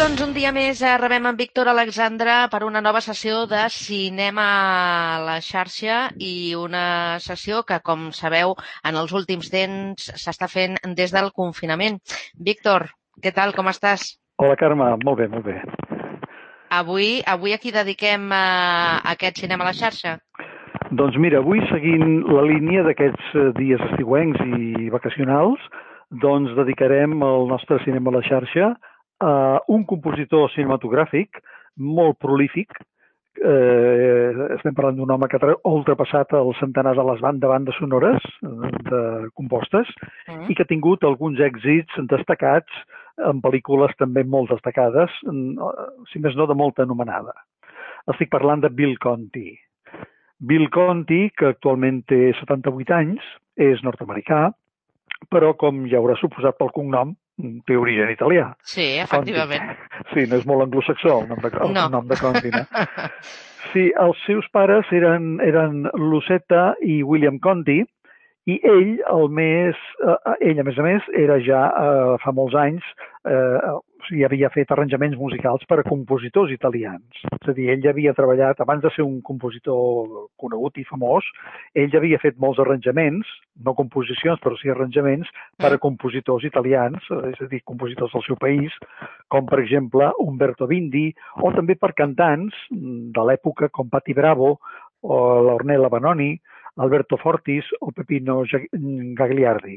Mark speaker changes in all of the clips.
Speaker 1: Doncs un dia més rebem en Víctor Alexandre per una nova sessió de cinema a la xarxa i una sessió que, com sabeu, en els últims temps s'està fent des del confinament. Víctor, què tal, com estàs?
Speaker 2: Hola, Carme, molt bé, molt bé.
Speaker 1: Avui a qui dediquem aquest cinema a la xarxa?
Speaker 2: Doncs mira, avui seguint la línia d'aquests dies estiuencs i vacacionals, doncs dedicarem el nostre cinema a la xarxa a un compositor cinematogràfic molt prolífic. Estem parlant d'un home que ha ultrapassat el centenar de bandes sonores compostes i que ha tingut alguns èxits destacats en pel·lícules també molt destacades, si més no de molta anomenada. Estic parlant de Bill Conti. Bill Conti, que actualment té 78 anys, és nord-americà, però, com ja haurà suposat pel cognom, té origen italià.
Speaker 1: Sí, efectivament.
Speaker 2: Conti. Sí, no és molt anglosaxó el nom de Conti, no? Sí, els seus pares eren Lucetta i William Conti, i ell, a més a més, era ja fa molts anys, havia fet arranjaments musicals per a compositors italians. És a dir, ell ja havia treballat, abans de ser un compositor conegut i famós, ell ja havia fet molts arranjaments, no composicions, però sí arranjaments, per a compositors italians, és a dir, compositors del seu país, com per exemple Umberto Bindi, o també per cantants de l'època com Patti Bravo o l'Ornella Vanoni, Alberto Fortis o Peppino Gagliardi.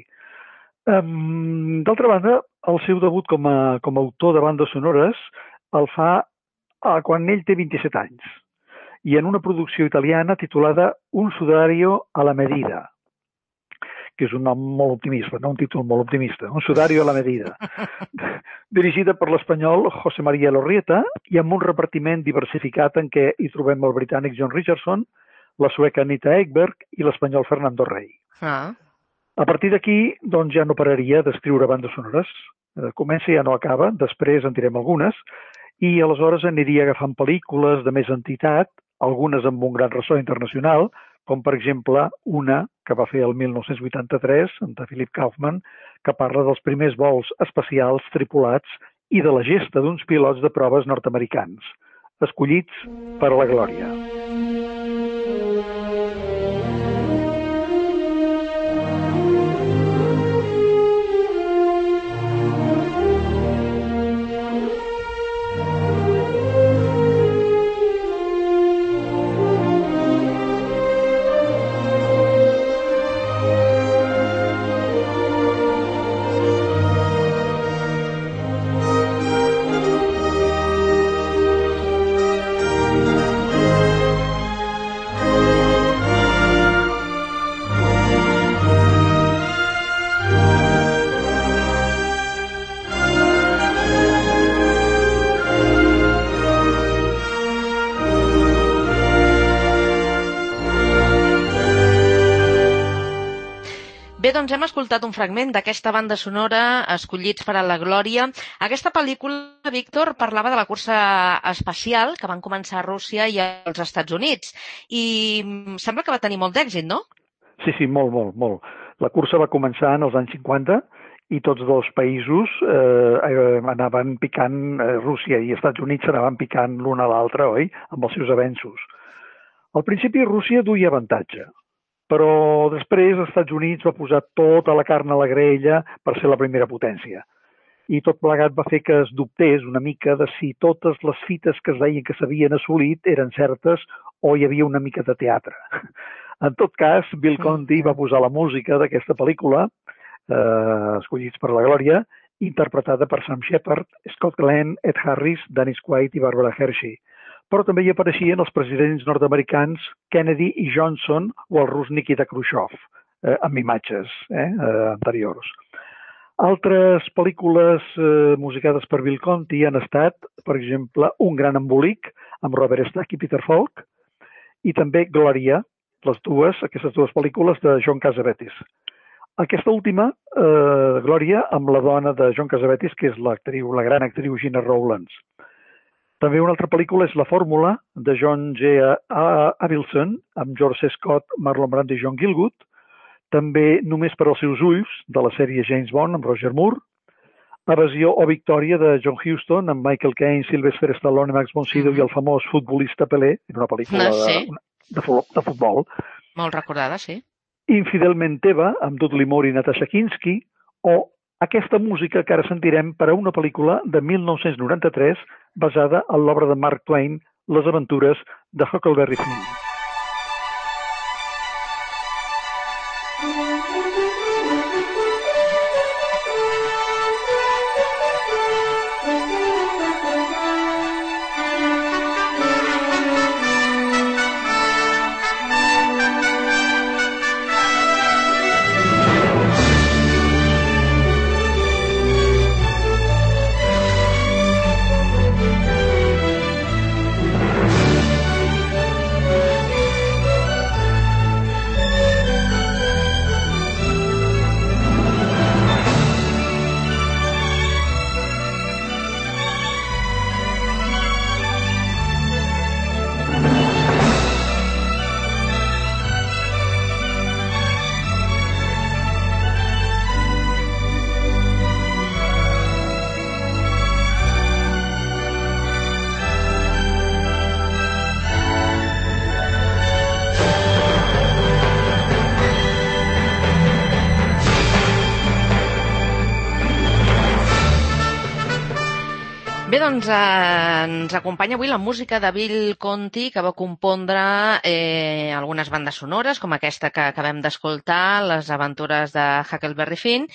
Speaker 2: D'altra banda, el seu debut com a autor de bandes sonores el fa quan ell té 27 anys i en una producció italiana titulada Un sudario a la medida, que és un nom molt optimista, no un títol molt optimista, Un sudario a la medida, dirigida per l'espanyol José María Lorrieta i amb un repartiment diversificat en què hi trobem el britànic John Richardson, la sueca Anita Ekberg i l'espanyol Fernando Rey. A partir d'aquí, doncs, ja no pararia d'escriure bandes sonores. Comença i ja no acaba, després en direm algunes, i aleshores aniria agafant pel·lícules de més entitat, algunes amb un gran ressò internacional, com per exemple una que va fer el 1983, de Philip Kaufman, que parla dels primers vols espacials tripulats i de la gesta d'uns pilots de proves nord-americans, escollits per a la glòria.
Speaker 1: Bé, doncs hem escoltat un fragment d'aquesta banda sonora, Escollits per a la glòria. Aquesta pel·lícula, Víctor, parlava de la cursa espacial que van començar a Rússia i als Estats Units. I sembla que va tenir molt d'èxit, no?
Speaker 2: Sí, molt. La cursa va començar en els anys 50 i tots dos països anaven picant, Rússia i Estats Units s'anaven picant l'un a l'altre, oi?, amb els seus avenços. Al principi Rússia duia avantatge, però després els Estats Units va posar tota la carn a la graella per ser la primera potència. I tot plegat va fer que es dubtés una mica de si totes les fites que es deien que s'havien assolit eren certes o hi havia una mica de teatre. En tot cas, Bill Conti va posar la música d'aquesta pel·lícula, Escollits per la glòria, interpretada per Sam Shepard, Scott Glenn, Ed Harris, Dennis Quaid i Barbara Hershey. Però també hi apareixien els presidents nord-americans Kennedy i Johnson o el rus Nikita Khrushchev, amb imatges anteriors. Altres pel·lícules musicades per Bill Conti han estat, per exemple, Un gran embolic, amb Robert Stack i Peter Falk, i també Glòria, aquestes dues pel·lícules de John Cassavetes. Aquesta última, Glòria, amb la dona de John Cassavetes, que és la gran actriu Gina Rowlands. També una altra pel·lícula és La fórmula, de John G. Avildsen, amb George C. Scott, Marlon Brando i John Gielgud. També Només per als seus ulls, de la sèrie James Bond, amb Roger Moore. Evasió o Victòria de John Huston, amb Michael Caine, Sylvester Stallone, Max von Sydow i el famós futbolista Pelé, en una pel·lícula de futbol.
Speaker 1: Molt recordada, sí.
Speaker 2: Infidelment teva, amb Dudley Moore i Natasha Kinski, o aquesta música que ara sentirem per a una pel·lícula de 1993 basada en l'obra de Mark Twain, Les aventures de Huckleberry Finn.
Speaker 1: Bé, doncs ens acompanya avui la música de Bill Conti, que va compondre algunes bandes sonores, com aquesta que acabem d'escoltar, Les aventures de Huckleberry Finn.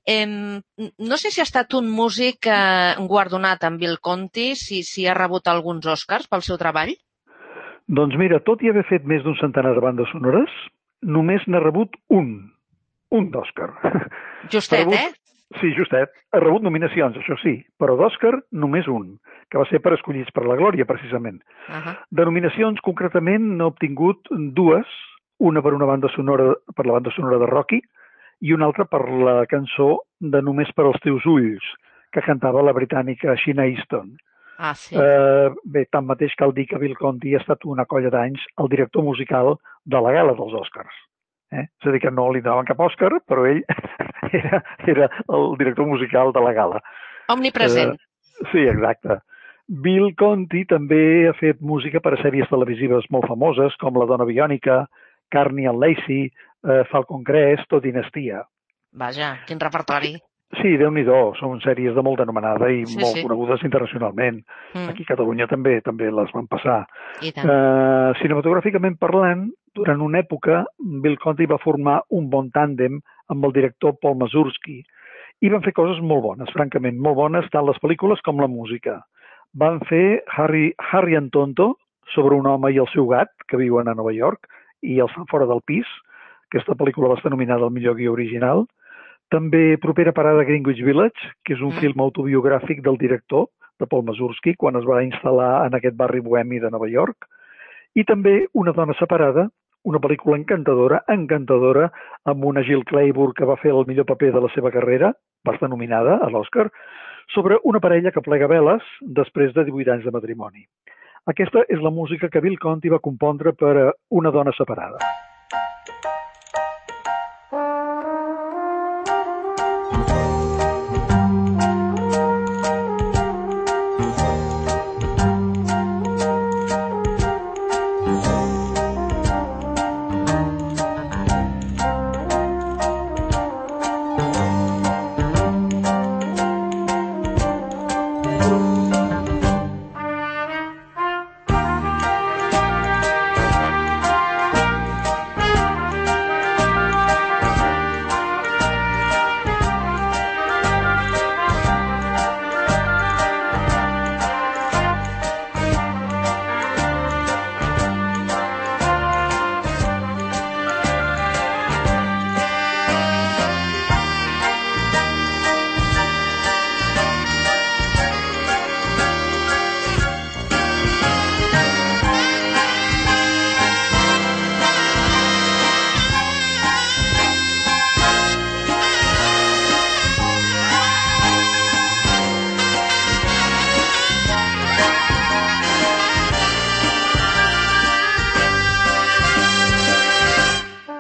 Speaker 1: No sé si ha estat un músic guardonat amb Bill Conti, si ha rebut alguns Oscars pel seu treball.
Speaker 2: Doncs mira, tot i haver fet més d'un centenar de bandes sonores, només n'ha rebut un d'Oscar.
Speaker 1: Justet,
Speaker 2: Sí, justet. Ha rebut nominacions, això sí, però d'Òscar només un, que va ser per Escollits per la Glòria, precisament. De nominacions, concretament, n'ha obtingut dues, una per una banda sonora, per la banda sonora de Rocky, i una altra per la cançó de Només per als teus ulls, que cantava la britànica Sheena Easton.
Speaker 1: Sí.
Speaker 2: Bé, tanmateix cal dir que Bill Conti ha estat una colla d'anys el director musical de la gala dels Oscars. És a dir, que no li donaven cap Òscar, però ell era el director musical de la gala.
Speaker 1: Omnipresent.
Speaker 2: Sí, exacte. Bill Conti també ha fet música per a sèries televisives molt famoses, com La dona biònica, Carney and Lacey, Falcon Crest o Dinastia.
Speaker 1: Vaja, quin repertori.
Speaker 2: Sí, Déu-n'hi-do, són sèries de molt anomenada i molt conegudes internacionalment. Aquí a Catalunya també les van passar. Cinematogràficament parlant, durant una època, Bill Conti va formar un bon tàndem amb el director Paul Mazursky i van fer coses molt bones, francament, molt bones, tant les pel·lícules com la música. Van fer Harry and Tonto, sobre un home i el seu gat, que viuen a Nova York, i els fan fora del pis. Aquesta pel·lícula va estar nominada al millor guió original. També Propera parada Greenwich Village, que és un film autobiogràfic del director, de Paul Mazursky, quan es va instal·lar en aquest barri bohemi de Nova York. I també Una dona separada, una pel·lícula encantadora, amb una Jill Clayburgh que va fer el millor paper de la seva carrera, va estar nominada a l'Oscar, sobre una parella que plega veles després de 18 anys de matrimoni. Aquesta és la música que Bill Conti va compondre per a Una dona separada.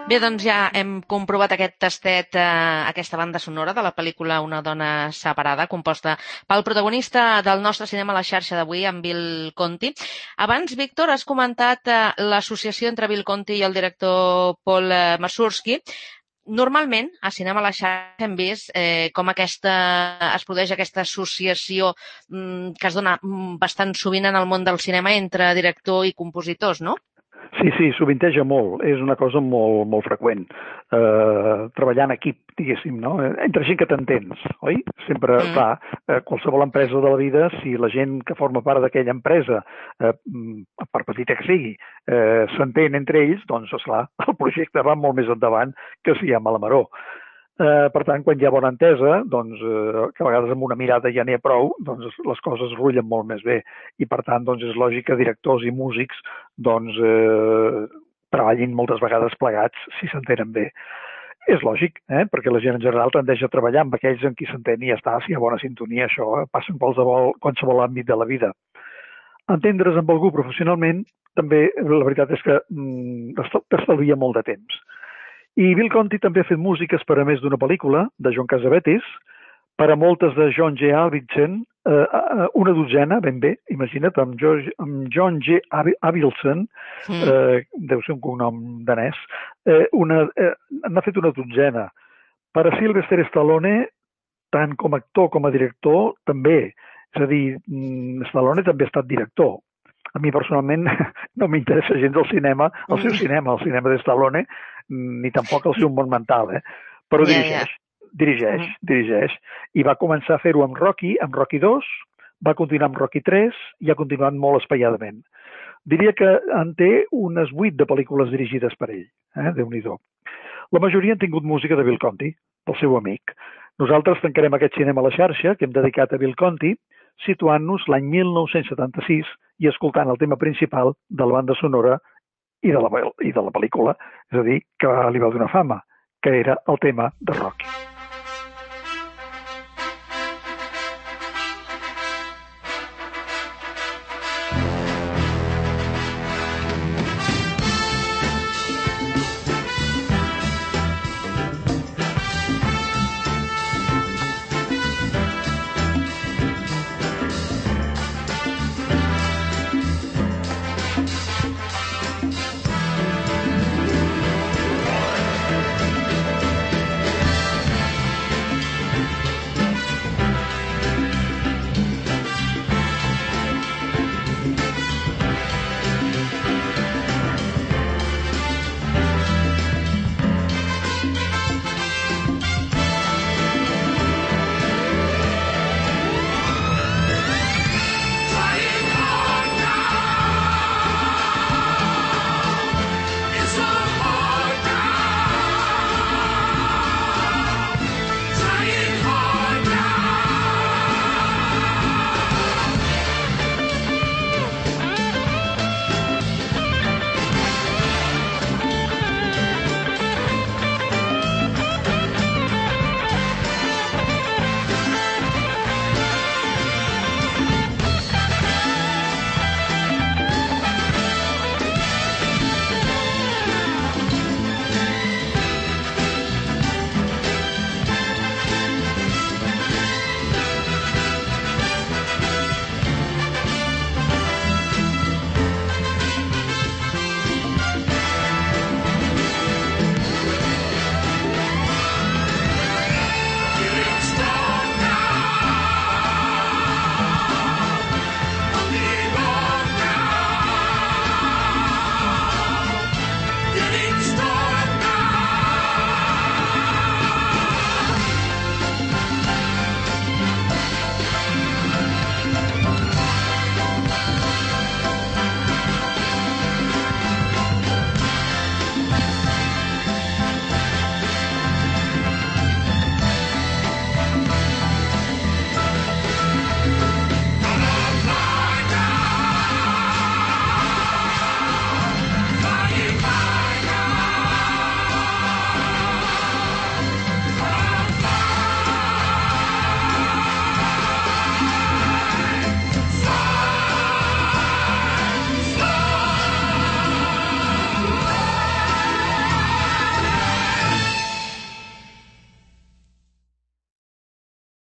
Speaker 1: Bé, doncs ja hem comprovat aquest tastet, aquesta banda sonora de la pel·lícula Una dona separada, composta pel protagonista del nostre cinema a la xarxa d'avui, en Bill Conti. Abans, Víctor, has comentat l'associació entre Bill Conti i el director Paul Mazursky. Normalment, a Cinema a la xarxa hem vist com es produeix aquesta associació que es dona bastant sovint en el món del cinema entre director i compositors, no?
Speaker 2: Sí, sovinteja molt. És una cosa molt, molt freqüent. Treballar en equip, diguéssim, no? Entre gent que t'entens, oi? Sempre fa qualsevol empresa de la vida, si la gent que forma part d'aquella empresa, per petita que sigui, s'entén entre ells, doncs, esclar, el projecte va molt més endavant que si hi ha malamaró. Per tant, quan hi ha bona entesa, doncs, que a vegades amb una mirada ja n'hi ha prou, doncs les coses rullen molt més bé. I per tant, doncs, és lògic que directors i músics doncs, treballin moltes vegades plegats si s'entenen bé. És lògic, perquè la gent en general tendeix a treballar amb aquells en qui s'entén i ja està, si hi ha bona sintonia, això passa en qualsevol àmbit de la vida. Entendre's amb algú professionalment, també la veritat és que t'estalvia molt de temps. I Bill Conti també ha fet músiques per a més d'una pel·lícula, de John Cassavetes, per a moltes de John G. Avildsen, una dotzena, ben bé, imagina't, amb John G. Avildsen, deu ser un cognom danès, n'ha fet una dotzena. Per a Sylvester Stallone, tant com a actor com a director, també. És a dir, Stallone també ha estat director. A mi personalment no m'interessa gens el cinema, el seu cinema, el cinema de Stallone, ni tampoc el seu món mental, però dirigeix. I va començar a fer-ho amb Rocky 2, va continuar amb Rocky 3 i ha continuat molt espaiadament. Diria que en té unes 8 de pel·lícules dirigides per ell, Déu-n'hi-do. La majoria han tingut música de Bill Conti, del seu amic. Nosaltres tancarem aquest cinema a la xarxa, que hem dedicat a Bill Conti, situant-nos l'any 1976 i escoltant el tema principal de la banda sonora i de la pel·lícula, és a dir, que li va donar fama, que era el tema de Rocky.